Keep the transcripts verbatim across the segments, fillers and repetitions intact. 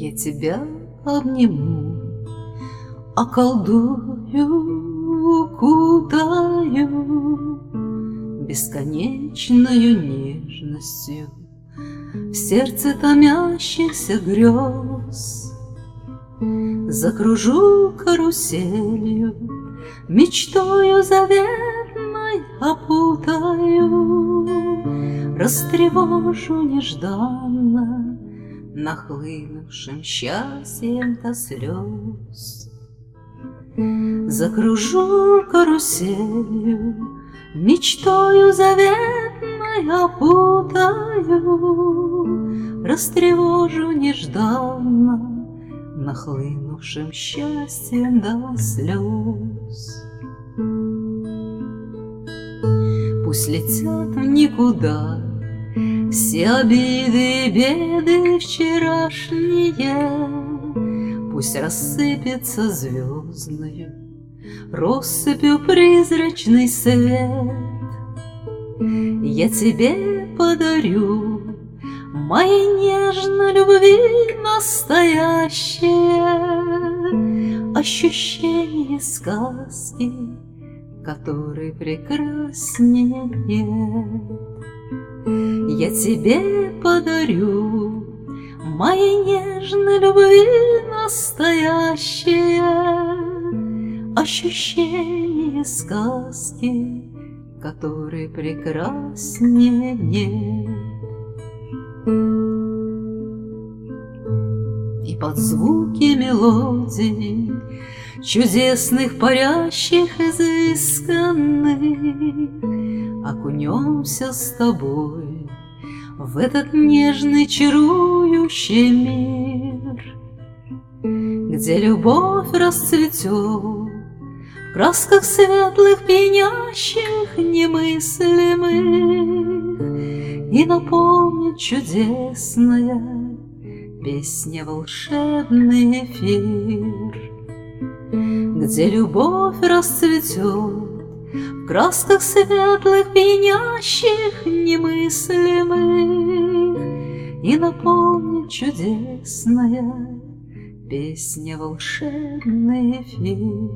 Я тебя обниму, околдую, укутаю бесконечною нежностью в сердце томящихся грез. Закружу каруселью, мечтою заветной опутаю, растревожу нежданно нахлынувшим счастьем до слез. Закружу каруселью, мечтою заветной опутаю, растревожу нежданно нахлынувшим счастьем до слез. Пусть летят в никуда все обиды и беды вчерашние, пусть рассыпется звездною россыпью призрачный свет. Я тебе подарю моей нежной любви настоящее ощущение сказки, которой прекраснее нет. Я тебе подарю моей нежной любви настоящее ощущение сказки, которой прекраснее нет. И под звуки мелодий чудесных, парящих, изысканных, окунемся с тобой в этот нежный, чарующий мир, где любовь расцветет в красках светлых, пьянящих, немыслимых, и наполнит чудесная песня волшебный эфир, где любовь расцветет в красках светлых, пьянящих, немыслимых, и наполнит чудесная песня волшебный эфир.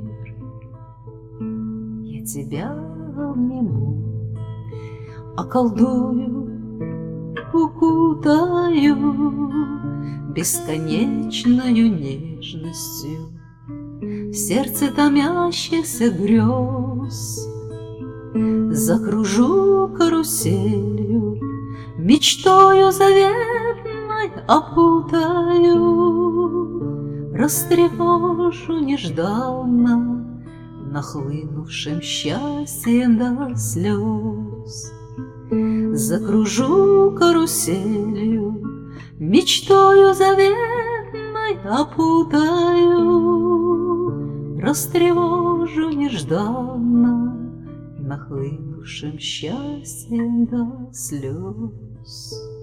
Я тебя обниму, околдую, укутаю бесконечною нежностью в сердце томящихся грез. Закружу каруселью, мечтою заветной опутаю, растревожу нежданно нахлынувшим счастьем до слез. Закружу каруселью, мечтою заветной опутаю, растревожу нежданно нахлынувшим счастьем до слез.